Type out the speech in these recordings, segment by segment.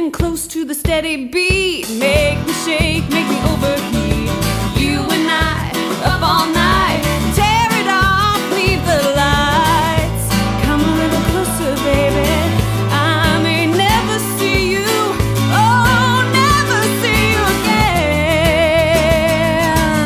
getting close to the steady beat. Make me shake, make me overheat. You and I, up all night, tear it off, leave the lights. Come a little closer, baby. I may never see you, oh, never see you again.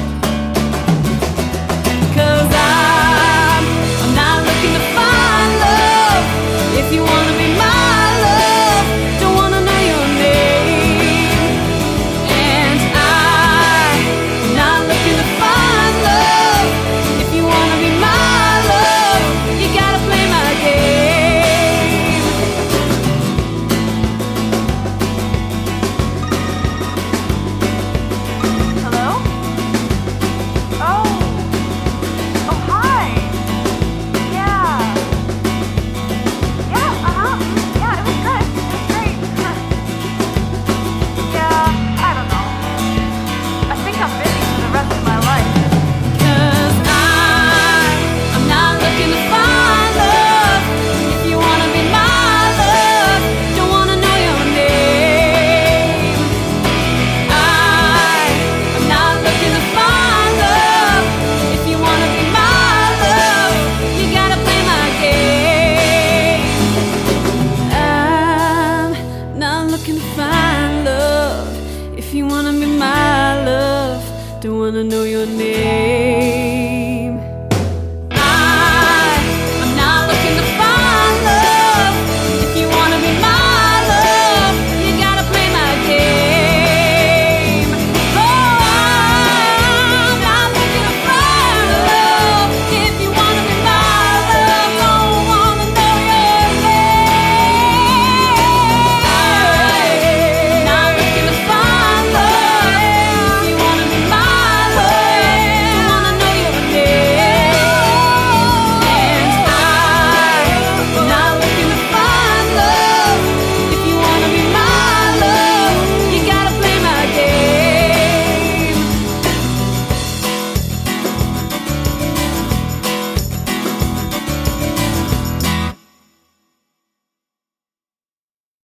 'Cause I'm not looking to find love. If you wanna be my love, don't wanna know your name. And I'm not looking to find love. If you wanna be my love, you gotta play my game. Hello? Oh. Oh, hi. Yeah. Yeah, yeah, it was good. It was great. Yeah, I don't know. I think I'm busy for the rest of my life. 'Cause I'm not looking to find love. If you wanna be my love, don't wanna know your name. I'm not looking to find love. If you wanna be my love, you gotta play my game. I'm not looking to find love. If you wanna be my love, don't wanna know your name.